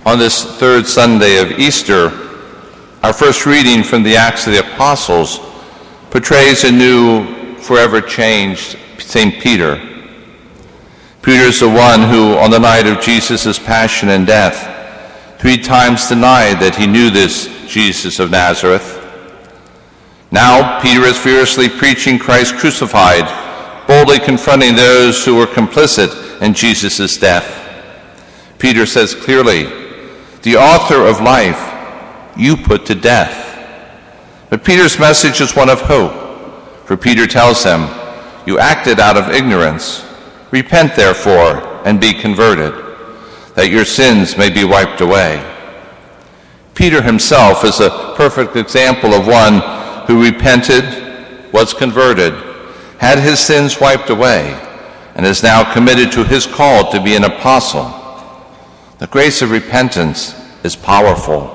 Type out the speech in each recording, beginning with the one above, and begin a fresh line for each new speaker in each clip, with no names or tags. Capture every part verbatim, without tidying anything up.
On this third Sunday of Easter, our first reading from the Acts of the Apostles portrays a new, forever changed Saint Peter. Peter is the one who, on the night of Jesus' passion and death, three times denied that he knew this Jesus of Nazareth. Now Peter is fiercely preaching Christ crucified, boldly confronting those who were complicit in Jesus' death. Peter says clearly, "The author of life you put to death." But Peter's message is one of hope, for Peter tells them, "You acted out of ignorance. Repent, therefore, and be converted, that your sins may be wiped away." Peter himself is a perfect example of one who repented, was converted, had his sins wiped away, and is now committed to his call to be an apostle. The grace of repentance is powerful.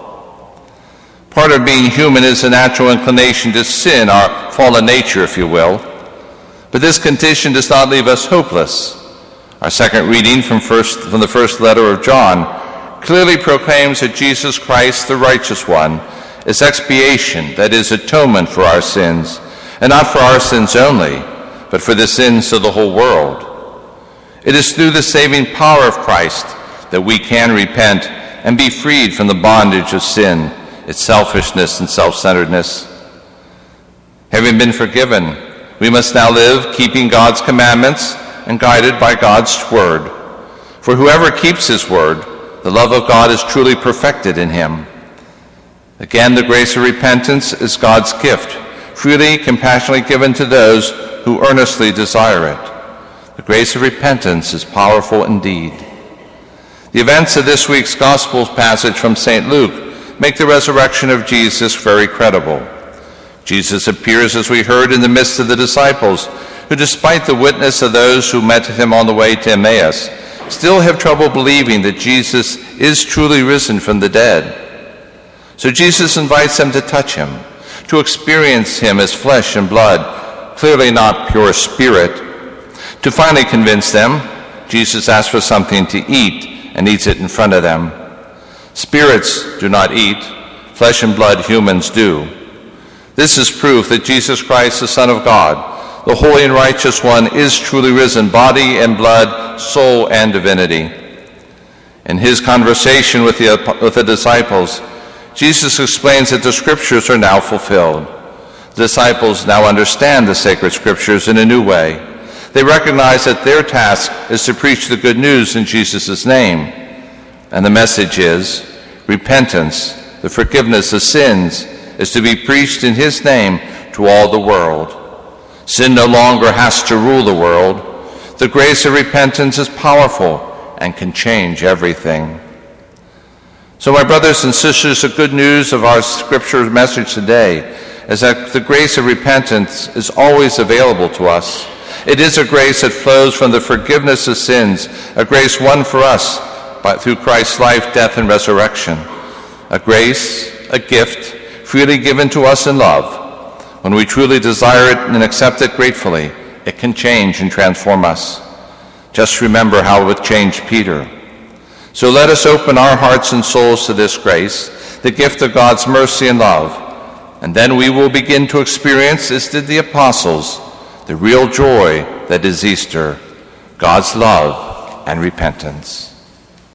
Part of being human is a natural inclination to sin, our fallen nature, if you will. But this condition does not leave us hopeless. Our second reading from, first, from the first letter of John clearly proclaims that Jesus Christ, the righteous one, is expiation, that is, atonement for our sins, and not for our sins only, but for the sins of the whole world. It is through the saving power of Christ that we can repent and be freed from the bondage of sin, its selfishness and self-centeredness. Having been forgiven, we must now live keeping God's commandments and guided by God's word. For whoever keeps his word, the love of God is truly perfected in him. Again, the grace of repentance is God's gift, freely, compassionately given to those who earnestly desire it. The grace of repentance is powerful indeed. The events of this week's Gospel passage from Saint Luke make the resurrection of Jesus very credible. Jesus appears, as we heard, in the midst of the disciples, who, despite the witness of those who met him on the way to Emmaus, still have trouble believing that Jesus is truly risen from the dead. So Jesus invites them to touch him, to experience him as flesh and blood, clearly not pure spirit. To finally convince them, Jesus asks for something to eat and eats it in front of them. Spirits do not eat, flesh and blood humans do. This is proof that Jesus Christ, the Son of God, the Holy and Righteous One, is truly risen, body and blood, soul and divinity. In his conversation with the, with the disciples, Jesus explains that the Scriptures are now fulfilled. The disciples now understand the sacred Scriptures in a new way. They recognize that their task is to preach the good news in Jesus' name. And the message is, repentance, the forgiveness of sins, is to be preached in his name to all the world. Sin no longer has to rule the world. The grace of repentance is powerful and can change everything. So, my brothers and sisters, the good news of our Scripture message today is that the grace of repentance is always available to us. It is a grace that flows from the forgiveness of sins, a grace won for us by, through Christ's life, death, and resurrection. A grace, a gift, freely given to us in love. When we truly desire it and accept it gratefully, it can change and transform us. Just remember how it changed Peter. So let us open our hearts and souls to this grace, the gift of God's mercy and love, and then we will begin to experience, as did the apostles, the real joy that is Easter, God's love and repentance.